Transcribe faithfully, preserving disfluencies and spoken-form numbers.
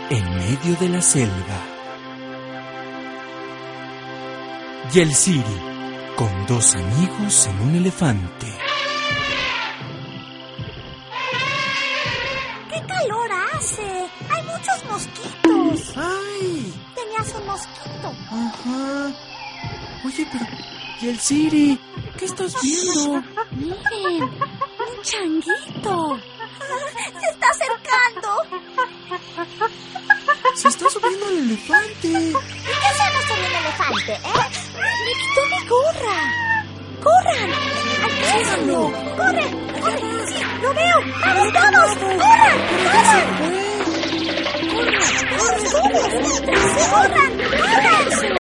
en medio de la selva. Y el Siri, con dos amigos en un elefante. ¡Qué calor hace! ¡Hay muchos mosquitos! ¡Ay! Tenías un mosquito. Ajá. Oye, pero... ¿y el Siri? ¿Qué estás viendo? Miren, un changuito. Se está acercando. Se está subiendo al elefante. ¿Y qué hacemos con el elefante, eh? Me quitó mi gorra. ¡Corran! ¡Alcánzalo! ¡Corre! ¡Corre! ¡Sí, lo veo! ¡Vamos todos! ¡Corran! ¡Corran! ¡Corran! ¡Corran! ¡Corran! ¡Corran!